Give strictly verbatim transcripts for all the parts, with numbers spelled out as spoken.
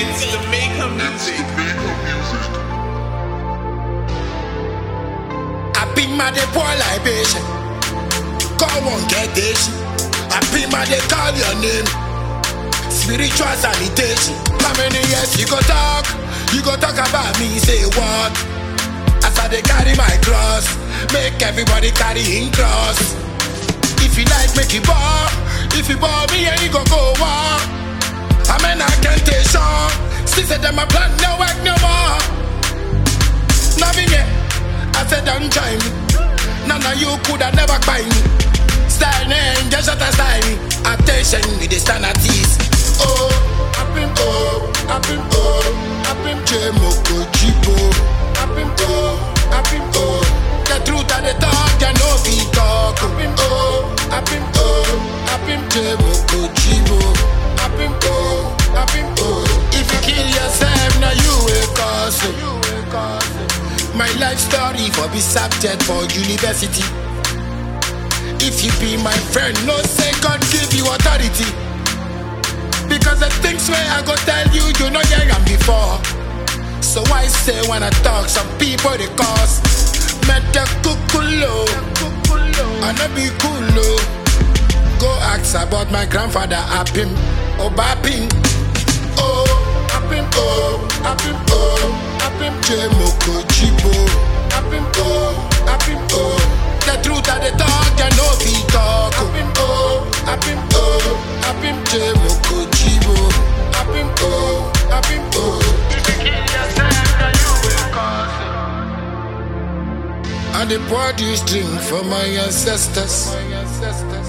It's the Maker Music. I be my de poor libation. Come on, get this. I be my de call your name. Spiritual sanitation. How many years you go talk? You go talk about me, say what? As I they carry my cross, make everybody carry in cross. If you like, make it ball. If you ball me, and you go go war. I mean, I can't take sure. Still say them a plan, no work no more. Nothing yet. I said don't try me. None of you could have never buy me. Style name, just shut a style me. Attention with the standard tease. Oh, I've been oh, I've been oh, I've been Jemoko Chipo. I've been oh, I've been oh. The truth of the talk, you know we talk. I've been oh, I've been oh, I've been Jemoko Chipo. I've been oh, I've been oh. If you kill yourself, now you will cause it. My life story for be subject for university. If you be my friend, no say God give you authority. Because the things where I go tell you, you know you am before. So I say when I talk, some people they cause Mete kukulo, and I be coolo. Go ask about my grandfather Apim, Obapim. Oh, Apim, oh, Apim, oh, Apim, Jemoko Chipo. Apim, oh, Apim, oh. The truth of the talk, you know we talk. Apim, oh, Apim, oh, Apim, Jemoko Chipo. Apim, oh, Apim, oh. If you kill yourself, then you will cause it. And the produce drink for my ancestors. My ancestors.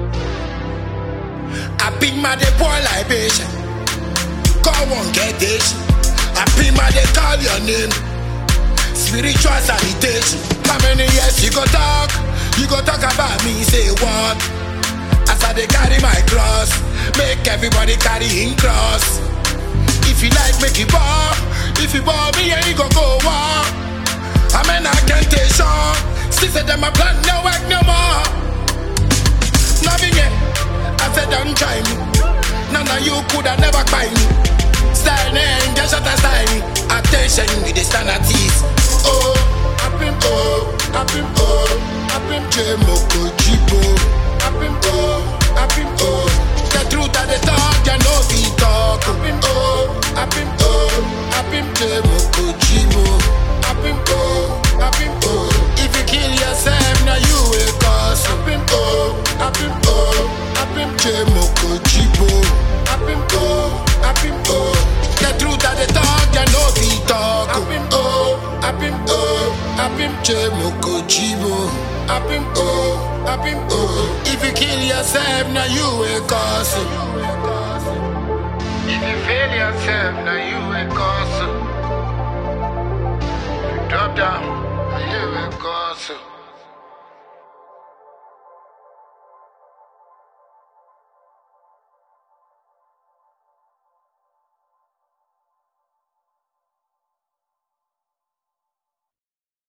I be my de poor libation. Come on, get this. I be my de call your name. Spiritual sanitation. How many years you go talk? You go talk about me, say what? As I they carry my cross, make everybody carry in cross. If you like, make it ball. If you ball me, and you go go war. I mean, I can't take sure. Still say them a plan, no work no more. Nothing yet. I said don't try me. None of you could have never buy me. Style name, just shut a style me. Attention with the standard tease. Oh, I've been oh, I've been oh, I've been Jemoko Chipo. I've been oh, I've been oh. The truth of the talk, you know we talk. I've been oh, I've been oh, I've been Jemoko Chipo. I've been oh, I've been oh. If you kill yourself, now you will cause. I've been oh, I've been oh, I've been Jemoko Chipo. I've been oh, I've been oh. The truth of the talk, you know we talk. I've been oh, I've been oh, I've been Jemoko Chipo. I've been oh, I've been oh. If you kill yourself, now you will cause it. If you fail yourself, now you will cause it. Drop down.